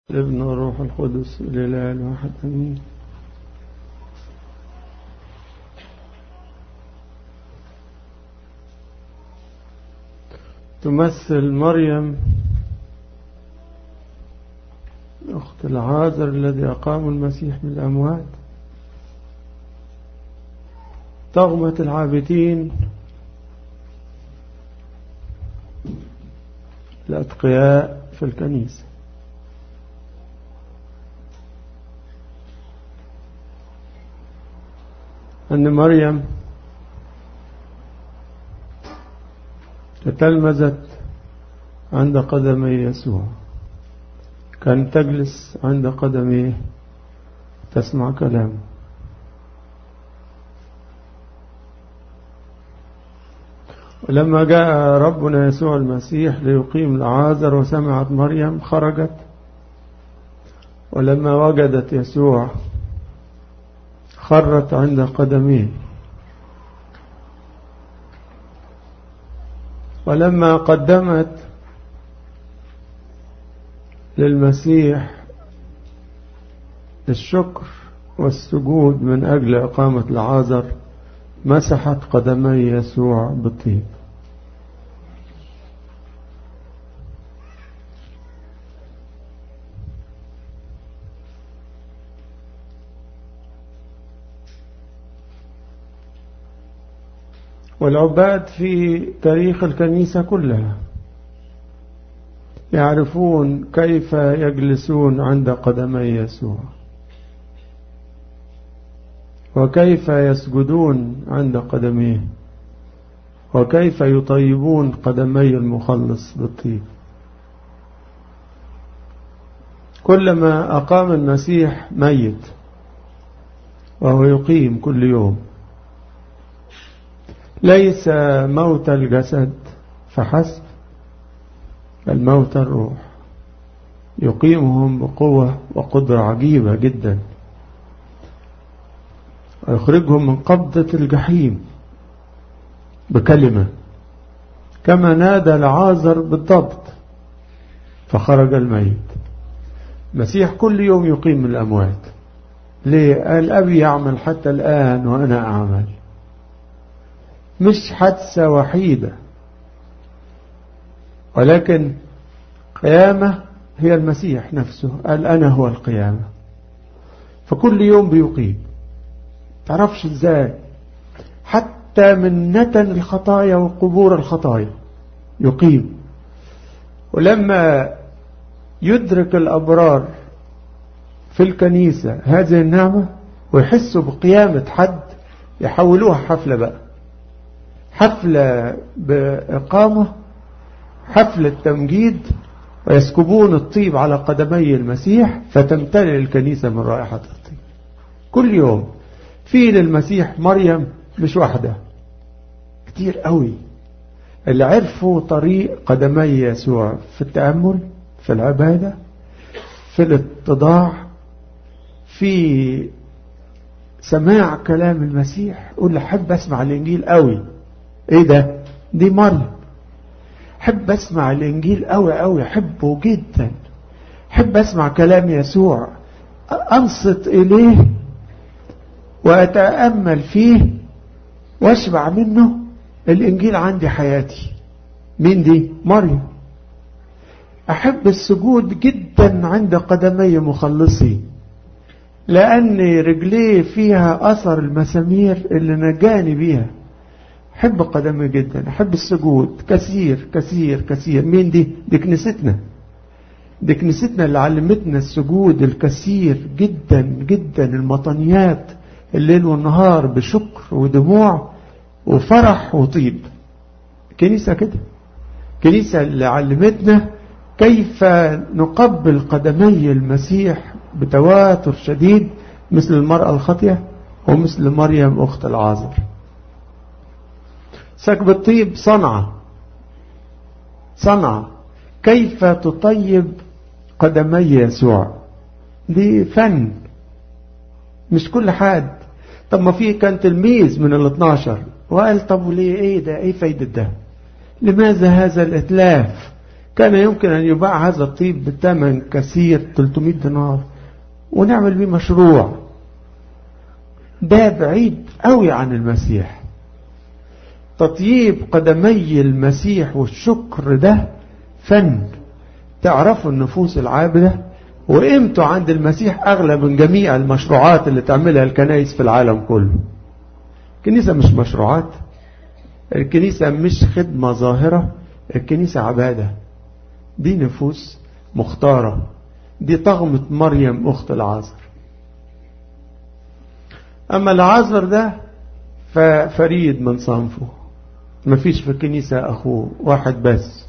الابن والروح القدس الإله الواحد آمين. تمثل مريم أخت العازر الذي أقام المسيح من الأموات طغمة العابدين الأتقياء في الكنيسة. أن مريم تتلمذت عند قدمي يسوع، كانت تجلس عند قدميه تسمع كلامه. ولما جاء ربنا يسوع المسيح ليقيم العازر وسمعت مريم خرجت، ولما وجدت يسوع خرت عند قدميه. ولما قدمت للمسيح الشكر والسجود من أجل إقامة العازر مسحت قدمي يسوع بالطيب. والعباد في تاريخ الكنيسة كلها يعرفون كيف يجلسون عند قدمي يسوع، وكيف يسجدون عند قدميه، وكيف يطيبون قدمي المخلص بالطيب. كلما أقام المسيح ميت وهو يقيم كل يوم، ليس موت الجسد فحسب، بل موت الروح، يقيمهم بقوة وقدرة عجيبة جدا، ويخرجهم من قبضة الجحيم بكلمة، كما نادى العازر بالضبط فخرج الميت. المسيح كل يوم يقيم من الأموات. ليه؟ قال أبي يعمل حتى الآن وأنا أعمل. مش حادثة وحيدة، ولكن قيامة هي المسيح نفسه. قال أنا هو القيامة. فكل يوم بيقيم. تعرفش ازاي؟ حتى من نتن الخطايا وقبور الخطايا يقيم. ولما يدرك الأبرار في الكنيسة هذه النعمة ويحسوا بقيامة حد، يحولوها حفلة بقى، حفلة بإقامة، حفلة تمجيد، ويسكبون الطيب على قدمي المسيح فتمتلئ الكنيسة من رائحة الطيب كل يوم. في للمسيح مريم مش واحدة، كتير قوي اللي عرفوا طريق قدمي يسوع في التأمل، في العبادة، في الاتضاع، في سماع كلام المسيح. قول لي حب اسمع الانجيل قوي. ايه ده؟ دي مريم. حب اسمع الانجيل قوي قوي، حبه جدا، حب اسمع كلام يسوع، انصت اليه واتأمل فيه واشبع منه. الانجيل عندي حياتي. مين دي؟ مريم. احب السجود جدا عند قدمي مخلصي، لان رجليه فيها اثر المسامير اللي نجاني بيها. أحب قدمي جدا، أحب السجود كثير كثير كثير. مين دي؟ دي كنيستنا. دي كنيستنا اللي علمتنا السجود الكثير جدا جدا، المطنيات الليل والنهار بشكر ودموع وفرح وطيب. كنيسة كده، كنيسة اللي علمتنا كيف نقبل قدمي المسيح بتواتر شديد، مثل المرأة الخاطئة ومثل مريم أخت العازر. سكب الطيب صنعة كيف تطيب قدمي يسوع. دي فن، مش كل حد. طب ما فيه كان تلميذ من 12 وقال طب وليه؟ ايه ده؟ ايه فايدة ده؟ لماذا هذا الاتلاف؟ كان يمكن أن يباع هذا الطيب بثمن كثير 300 دينار ونعمل بيه مشروع. ده بعيد قوي عن المسيح. تطييب قدمي المسيح والشكر ده فن تعرفوا النفوس العابدة، وقيمته عند المسيح أغلى من جميع المشروعات اللي تعملها الكنائس في العالم كله. الكنيسة مش مشروعات، الكنيسة مش خدمة ظاهرة، الكنيسة عبادة. دي نفوس مختارة، دي طغمة مريم أخت العازر. أما العازر ده ففريد من صنفه، مفيش في الكنيسة أخوه، واحد بس.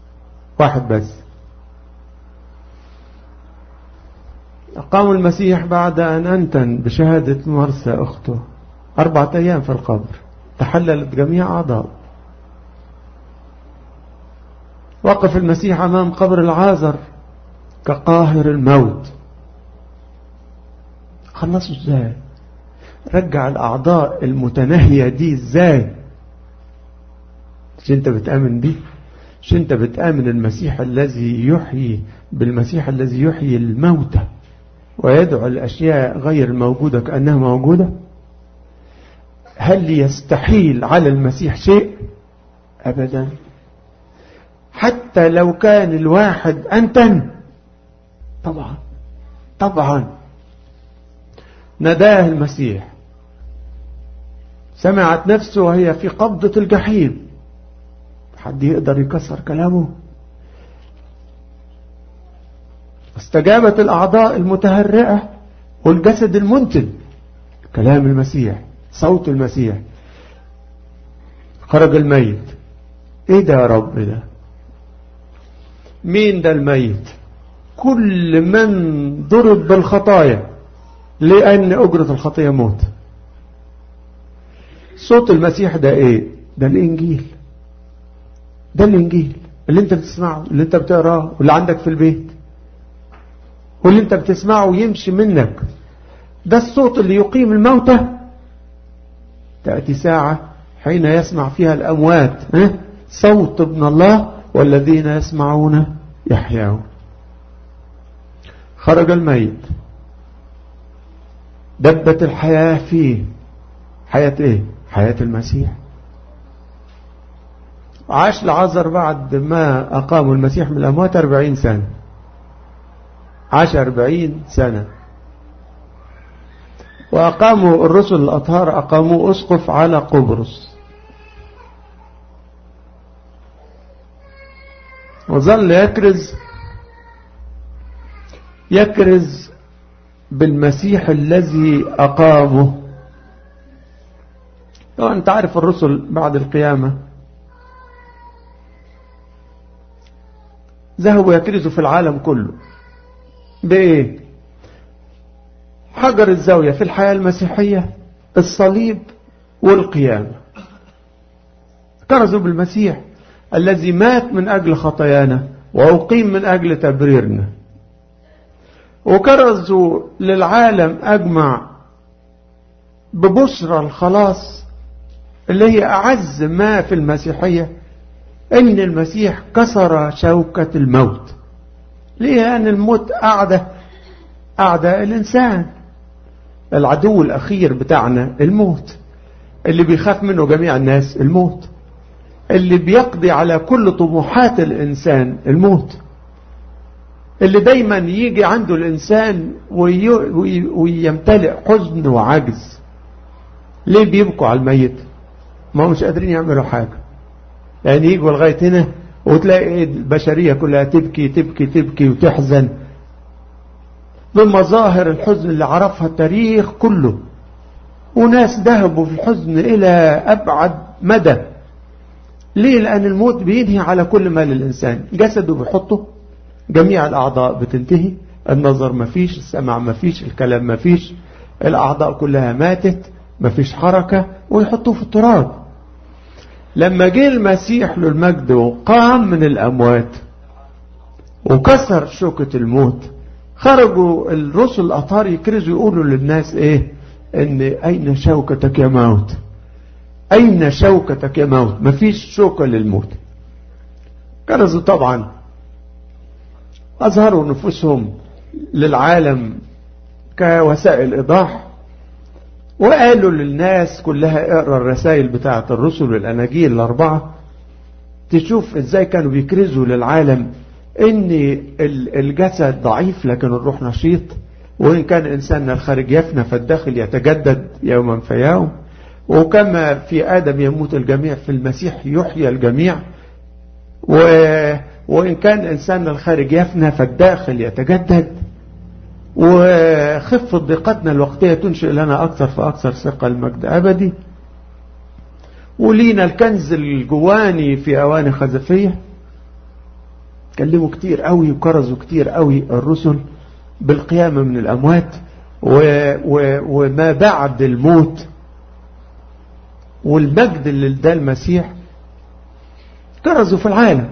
أقام المسيح بعد أن أنتن بشهادة مرثى أخته 4 أيام في القبر، تحللت جميع أعضاء. وقف المسيح أمام قبر العازر كقاهر الموت. خلصوا ازاي؟ رجع الأعضاء المتناهية دي ازاي؟ مش انت بتآمن بيه؟ مش انت بتآمن المسيح الذي يحيي، بالمسيح الذي يحيي الموتى ويدعو الأشياء غير الموجودة كأنها موجودة؟ هل يستحيل على المسيح شيء؟ أبدا. حتى لو كان الواحد أنتن، طبعا نداه المسيح، سمعت نفسه وهي في قبضة الجحيم. حد يقدر يكسر كلامه؟ استجابت الأعضاء المتهرئة والجسد المنتن. كلام المسيح، صوت المسيح. خرج الميت. ايه ده يا رب ده؟ مين ده الميت؟ كل من ضرب بالخطايا، لأن أجرة الخطية موت. صوت المسيح ده ايه؟ ده الإنجيل. ده الإنجيل اللي انت بتسمعه، اللي انت بتقراه، واللي عندك في البيت، واللي انت بتسمعه يمشي منك. ده الصوت اللي يقيم الموتى. تأتي ساعة حين يسمع فيها الأموات صوت ابن الله، والذين يسمعون يحيون. خرج الميت، دبت الحياة فيه. حياة ايه؟ حياة المسيح. عاش العازر بعد ما أقاموا المسيح من الأموات 40 سنة. عاش 40 سنة. وأقاموا الرسل الأطهار، أقاموا أسقف على قبرص، وظل يكرز بالمسيح الذي أقامه. طبعا أنت عارف الرسل بعد القيامة ذهبوا يكرزوا في العالم كله. بإيه؟ حجر الزاوية في الحياة المسيحية الصليب والقيامة. كرزوا بالمسيح الذي مات من أجل خطايانا وأقيم من أجل تبريرنا. وكرزوا للعالم أجمع ببشرى الخلاص اللي هي أعز ما في المسيحية، إن المسيح كسر شوكة الموت. ليه؟ لأن الموت أعداء الإنسان. العدو الأخير بتاعنا الموت، اللي بيخاف منه جميع الناس الموت، اللي بيقضي على كل طموحات الإنسان الموت، اللي دايما يجي عنده الإنسان ويمتلئ حزن وعجز. ليه بيبكوا على الميت؟ ما هم مش قادرين يعملوا حاجة. يعني يجوا لغاية هنا وتلاقي البشرية كلها تبكي تبكي تبكي وتحزن بمظاهر الحزن اللي عرفها التاريخ كله. وناس ذهبوا في الحزن إلى أبعد مدى. ليه؟ لأن الموت بينهي على كل ما للإنسان. جسده بيحطه، جميع الأعضاء بتنتهي، النظر مفيش، السمع مفيش، الكلام مفيش، الأعضاء كلها ماتت، مفيش حركة، ويحطوه في التراب. لما جه المسيح له المجد وقام من الأموات وكسر شوكة الموت، خرجوا الرسل الأطهار يكرزوا يقولوا للناس ايه؟ ان اين شوكتك يا موت؟ اين شوكتك يا موت؟ مفيش شوكة للموت. كرزوا طبعا أظهروا نفوسهم للعالم كوسائل إيضاح، وقالوا للناس كلها اقرأ الرسائل بتاعة الرسل والأناجيل الأربعة تشوف ازاي كانوا بيكرزوا للعالم ان الجسد ضعيف لكن الروح نشيط، وإن كان إنساننا الخارج يفنى فالداخل يتجدد يوما فيوم، وكما في آدم يموت الجميع في المسيح يحيى الجميع، وإن كان إنساننا الخارج يفنى فالداخل يتجدد، وخفة ضيقتنا الوقتية تنشئ لنا أكثر فأكثر ثقة المجد أبدي، ولينا الكنز الجواني في أواني خزفية. كلموا كتير قوي وكرزوا كتير قوي الرسل بالقيامة من الأموات وما بعد الموت والمجد اللي اداه المسيح. كرزوا في العالم.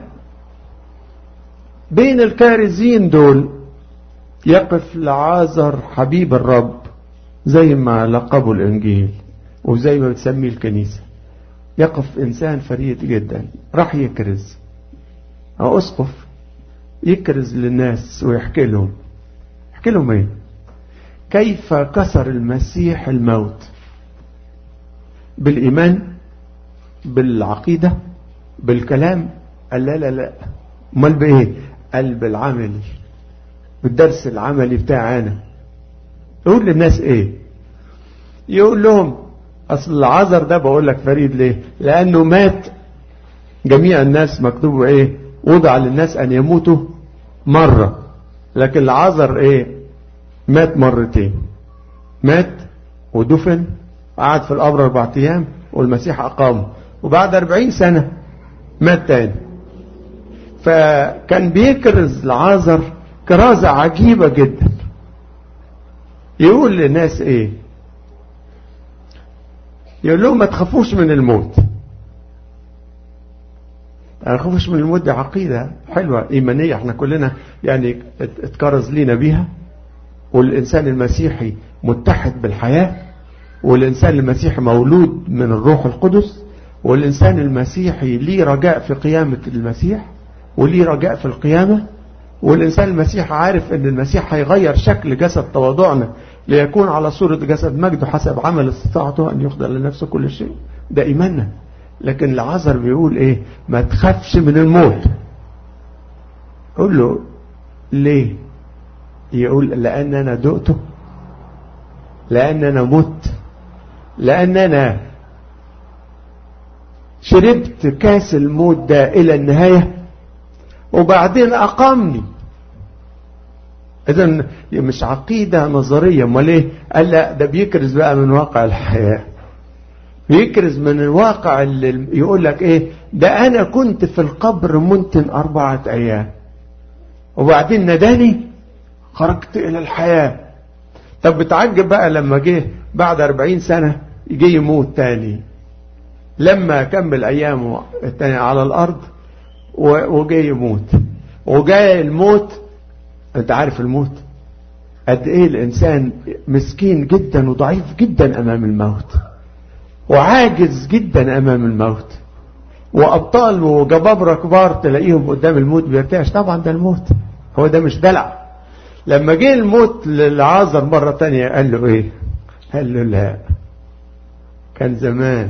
بين الكارزين دول يقف لعازر حبيب الرب زي ما لقبوا الإنجيل وزي ما بتسميه الكنيسة. يقف إنسان فريد جدا راح يكرز، أو أسقف يكرز للناس ويحكي لهم. يحكي لهم ايه؟ كيف كسر المسيح الموت بالإيمان، بالعقيدة، بالكلام. قال لا لا لا، امال بايه؟ قال بالعملي، بالدرس العملي بتاعنا. يقول للناس ايه؟ يقول لهم اصل العذر ده بقول لك فريد ليه؟ لانه مات جميع الناس، مكتوب ايه؟ وضع للناس ان يموتوا مرة، لكن العذر ايه؟ مات مرتين. مات ودفن، قعد في القبر 4 أيام والمسيح أقامه، وبعد 40 سنة مات تاني. فكان بيكرز العازر كرازة عجيبة جدا. يقول للناس ايه؟ يقول لهم ما تخافوش من الموت. ما تخافوش من الموت، دي عقيدة حلوة إيمانية احنا كلنا يعني اتكرز لينا بيها. والإنسان المسيحي متحد بالحياة، والإنسان المسيحي مولود من الروح القدس، والإنسان المسيحي ليه رجاء في قيامة المسيح وليه رجاء في القيامة، والإنسان المسيحي عارف أن المسيح هيغير شكل جسد تواضعنا ليكون على صورة جسد مجده حسب عمل استطاعته أن يخضع لنفسه كل شيء. ده إيماننا. لكن العذر بيقول إيه؟ ما تخافش من الموت. قول له ليه؟ يقول لأن أنا دقته، لأن أنا مت، لأن أنا شربت كاس الموت ده إلى النهاية وبعدين أقامني. إذن مش عقيدة نظرية. امال ايه؟ قال لا، ده بيكرز بقى من واقع الحياة، بيكرز من الواقع اللي يقول لك ايه؟ ده أنا كنت في القبر منتن 4 أيام وبعدين نداني خرجت إلى الحياة. طب بتعجب بقى لما جه بعد 40 سنة يجي يموت تاني، لما كمل أيامه التاني على الأرض وجاي يموت. وجاي الموت، انت عارف الموت قد ايه الانسان مسكين جدا وضعيف جدا امام الموت، وعاجز جدا امام الموت، وابطال وجبابرة كبار تلاقيهم قدام الموت بيرتعش. طبعا ده الموت، هو ده مش دلع. لما جه الموت للعازر مرة تانية قال له ايه؟ قال له لا، كان زمان،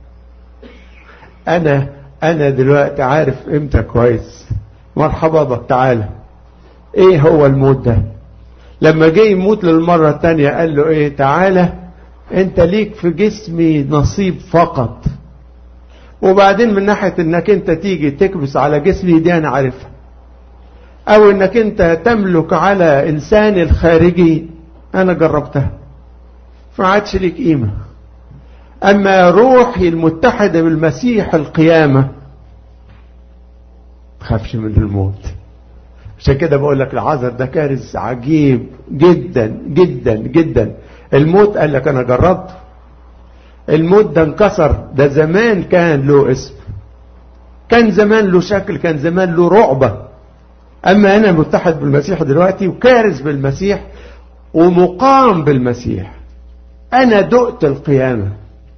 انا دلوقتي عارف امتى كويس. مرحبا بك، تعالى. ايه هو الموت ده؟ لما جه يموت للمرة التانية قال له ايه؟ تعالى انت ليك في جسمي نصيب فقط، وبعدين من ناحية انك انت تيجي تكبس على جسمي دي انا عارفها، او انك انت تملك على انسان الخارجي انا جربتها، فما عادش ليك قيمة. اما روحي المتحدة بالمسيح القيامة تخافش من الموت. عشان كده بقول لك العذر ده كارث عجيب جدا جدا جدا. الموت قال لك انا جربت. الموت ده انكسر. ده زمان كان له اسم، كان زمان له شكل، كان زمان له رعبة. اما انا متحد بالمسيح دلوقتي وكارث بالمسيح ومقام بالمسيح. انا دقت القيامة،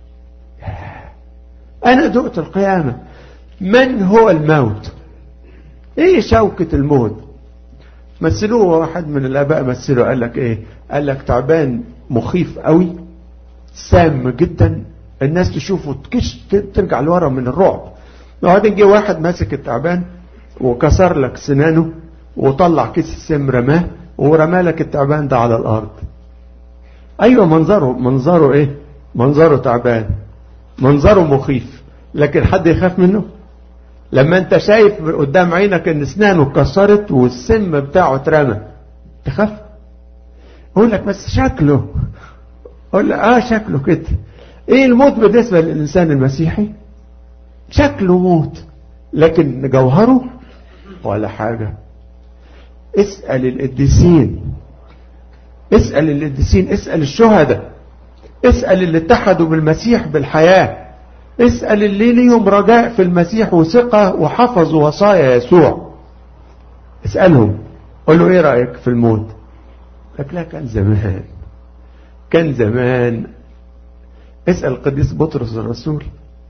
انا دقت القيامة. من هو الموت؟ ايه شوكة الموت؟ مثلوه واحد من الآباء مثله، قال لك إيه؟ قال لك تعبان مخيف قوي، سام جدا، الناس تشوفه تكش ترجع لورا من الرعب. وبعدين جه واحد ماسك التعبان وكسر لك سنانه وطلع كيس السم رماه ورمى لك التعبان ده على الأرض. أيوة منظره إيه؟ منظره تعبان، منظره مخيف، لكن حد يخاف منه؟ لما انت شايف قدام عينك ان اسنانه اتكسرت والسم بتاعه اترمى تخاف؟ اقول لك بس شكله، اقول لك شكله كده. ايه الموت بالنسبة للانسان المسيحي؟ شكله موت، لكن جوهره ولا حاجة. اسأل القديسين، اسأل القديسين، اسأل الشهداء، اسأل اللي اتحدوا بالمسيح بالحياة، اسأل اللي ليهم رجاء في المسيح وثقة وحفظوا وصايا يسوع. اسألهم قول له ايه رأيك في الموت؟ لك لا، كان زمان، كان زمان. اسأل القديس بطرس الرسول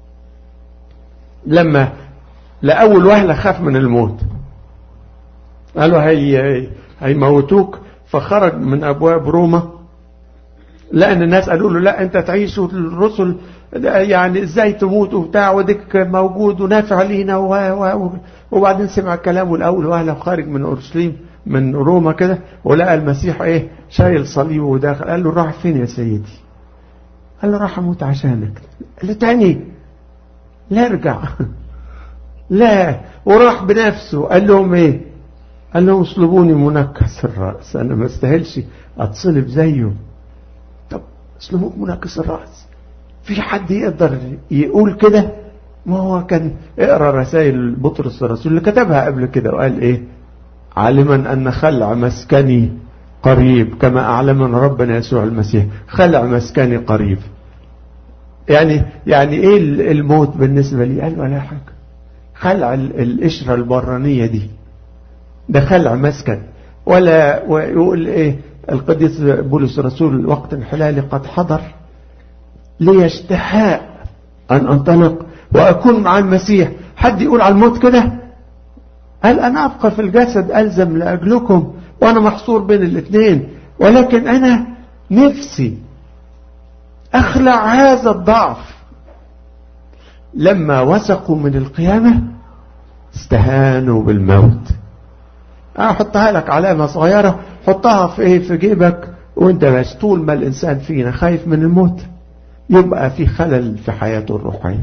لما لأول وهلة خاف من الموت، قالوا هيموتوك، فخرج من أبواب روما، لأن الناس قالوا له لا أنت تعيش والرسل يعني ازاي تموت وبتاع وديك موجود ونافع لينا وبعدين سمع كلامه الأول وأهله خارج من أورشليم من روما كده، ولقى المسيح ايه شايل صليبه وداخل. قال له راح فين يا سيدي؟ قال له راح اموت عشانك. قال له تاني؟ لا ارجع. لا، وراح بنفسه. قال لهم ايه؟ قال لهم اصلبوني منكس الرأس، انا ما استاهلش اتصلب زيه. طب اصلبوك منكس الرأس، في حد يقدر يقول كده؟ ما هو كان اقرا رسائل بطرس الرسول اللي كتبها قبل كده وقال ايه؟ عالما ان خلع مسكني قريب كما اعلمنا ربنا يسوع المسيح. خلع مسكني قريب، يعني ايه الموت بالنسبة لي؟ قال ولا حاجة. خلع القشرة البرانية دي ده خلع مسكن. ولا ويقول ايه القديس بولس الرسول وقت انحلالي قد حضر لي اشتهاء ان انطلق واكون مع المسيح. حد يقول على الموت كده؟ قال انا ابقى في الجسد الزم لاجلكم وانا محصور بين الاثنين، ولكن انا نفسي اخلع هذا الضعف. لما وثقوا من القيامة استهانوا بالموت. احطها لك علامة صغيرة، حطها في ايه في جيبك وانت ماشي. طول ما الانسان فينا خايف من الموت يبقى في خلل في حياته الروحية.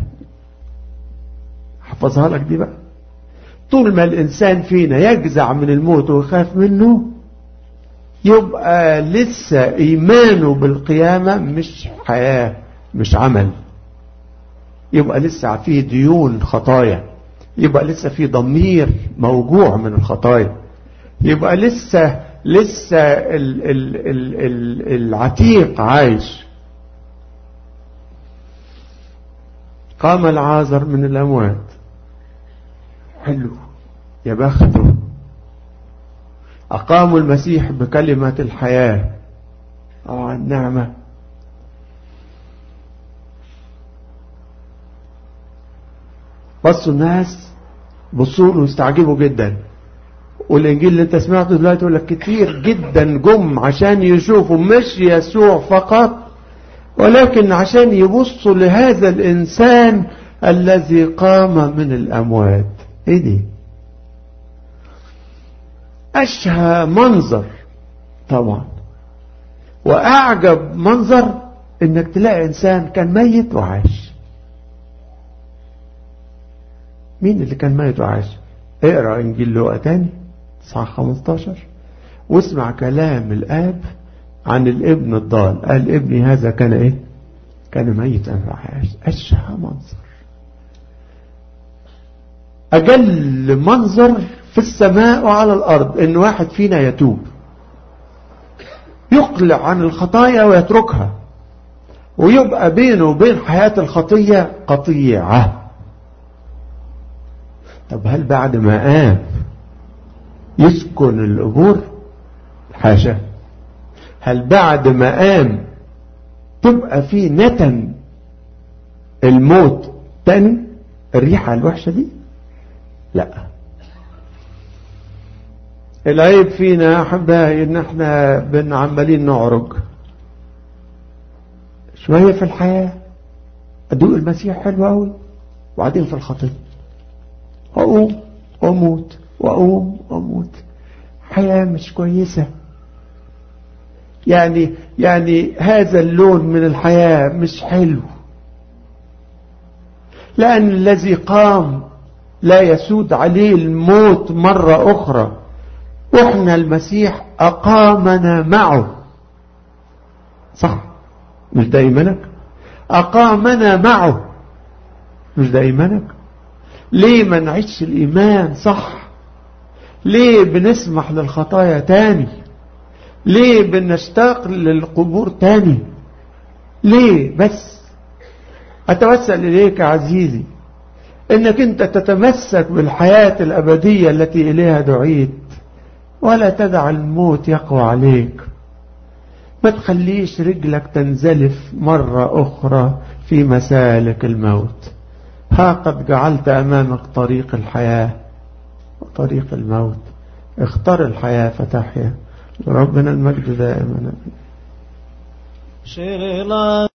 حفظها لك دي بقى. طول ما الانسان فينا يجزع من الموت ويخاف منه يبقى لسه ايمانه بالقيامة مش حياة، مش عمل. يبقى لسه فيه ديون خطايا، يبقى لسه فيه ضمير موجوع من الخطايا، يبقى لسه العتيق عايش. قام العازر من الأموات، حلو يا بخته. أقاموا المسيح بكلمة الحياة، النعمة. بصوا الناس بصوا له واستعجبوا جدا. والإنجيل اللي انت سمعته دلوقتي يقول لك كتير جدا جم عشان يشوفوا مش يسوع فقط، ولكن عشان يبصوا لهذا الإنسان الذي قام من الأموات. ايه دي؟ أشهى منظر طبعا، وأعجب منظر إنك تلاقي إنسان كان ميت وعاش. مين اللي كان ميت وعاش؟ اقرأ إنجيل لوقا تاني صح 15 واسمع كلام الآب عن الابن الضال. قال ابني هذا كان ايه؟ كان ميتا فعاش. أشهى منظر، أجل منظر في السماء وعلى الأرض إن واحد فينا يتوب، يقلع عن الخطايا ويتركها، ويبقى بينه وبين حياة الخطية قطيعة. طب هل بعد ما قام يسكن القبور؟ حاشا. هل بعد ما قام تبقى في نتن الموت تاني، الريحة الوحشة دي؟ لا. العيب فينا يا أحبائي إن احنا عمالين نعرج شوية في الحياة، أدوق المسيح حلو أوي، وبعدين في الخطية أقوم وأموت وأقوم وأموت. حياة مش كويسة. يعني هذا اللون من الحياة مش حلو، لأن الذي قام لا يسود عليه الموت مرة أخرى، وإحنا المسيح أقامنا معه. صح؟ مش ده إيمانك؟ أقامنا معه، مش ده إيمانك؟ ليه ما نعيش الإيمان صح؟ ليه بنسمح للخطايا تاني؟ ليه بنشتاق للقبور تاني؟ ليه؟ بس أتوسل إليك عزيزي إنك أنت تتمسك بالحياة الأبدية التي إليها دعيت، ولا تدع الموت يقوى عليك. ما تخليش رجلك تنزلف مرة أخرى في مسالك الموت. ها قد جعلت أمامك طريق الحياة وطريق الموت، اختار الحياة فتحيا. ربنا المجد دائما.